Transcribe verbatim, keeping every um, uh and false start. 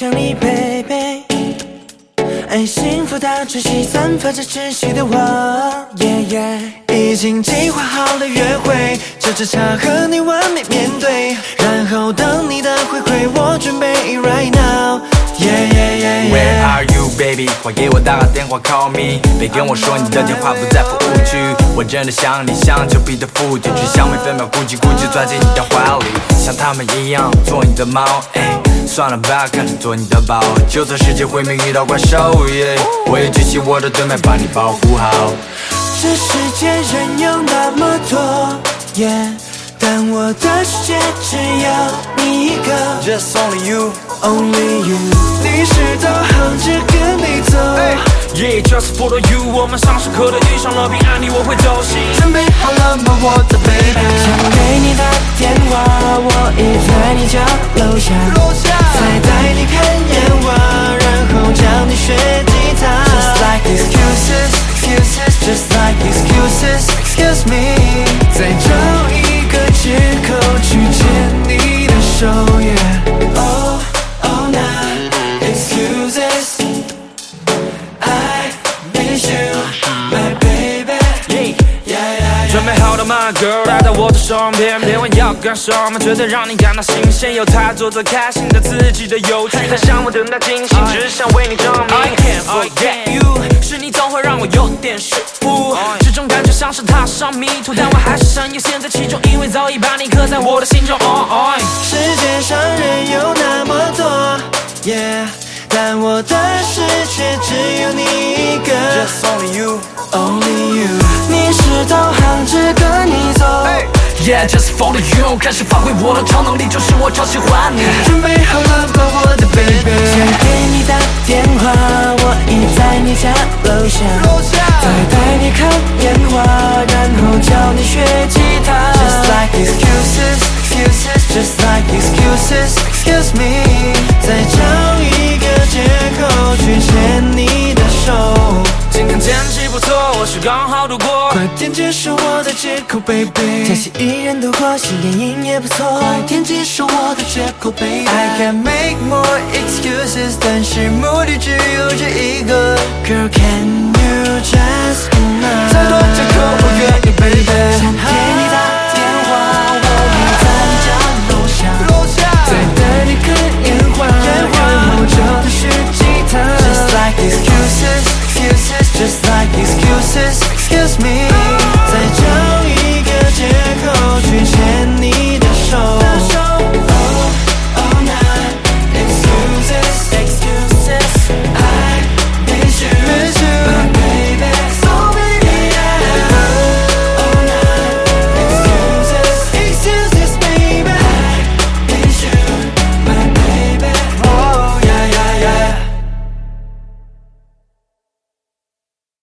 想你 baby， 爱幸福到窒息散发着窒息的我 yeah, yeah， 已经计划好了约会，这支茶和你完美面对，然后等你的回馈，我准备 right now yeah, yeah, yeah, yeah。 Where are you baby， 快给我打个电话 call me， 别跟我说你的电话不在服务区，我真的想你像丘比特附体，只想每分秒估计估计钻进你的怀里，像他们一样做你的猫，哎，算了吧，干脆做你的宝，就算世界毁灭遇到怪兽， yeah， 我也举起我的盾牌把你保护好。 这世界人有那么多 yeah， 但我的世界只有你一个 Just only you Only you， 你是导航，只跟你走 hey, Yeah, just for you， 我们上时刻的遇上了平安，你我会走心。 准备好了吗，我的 baby？ 想给你打电话，我已在你家楼下，再带你看烟花，然后教你学吉他。Just like excuses, excuses, just like excuses, excuse me， 再找一个借口去牵你的手 ，yeah。Oh, oh, nah, excuses, I miss you, my baby. Yeah, yeah, yeah. 准备好了吗 ，Girl， 来到我的身边，别问要干什么，绝对让你感到新鲜。有他做最开心的自己的有趣，他想我等待惊喜，只想为你证明。I can't forget you， 是你总会让我有点失误，这种感觉像是踏上迷途，但我还是深陷在其中，因为早已把你刻在我的心中。Oh, oh. 世界上人有那么多 ，Yeah， 但我的世界只有你一个 Just only you Only you， 你是导航，只跟你走。 Hey. Yeah, just follow you， 开始发挥我的超能力，就是我超喜欢你。 准备好了吗，我的 baby？ 想给你打电话，我已在你家楼下，再带你看烟花，然后教你学吉他。Just like excuses, excuses, just like excuses, excuse me， 再找一个借口去牵你的手。 今天天气不错，或许刚好度过。 快点接受我的借口 ，baby。假期一人度过，新电影也不错。快点接受我的借口 ，baby。I can make more excuses， 但是目的只有这一个。Girl, can you just enough？ 再多借口我愿意 ，baby。想给你打电话，我已在你家楼下，再带你看烟花，然后教你学吉他。Just like excuses, excuses, just like excuses, excuse me。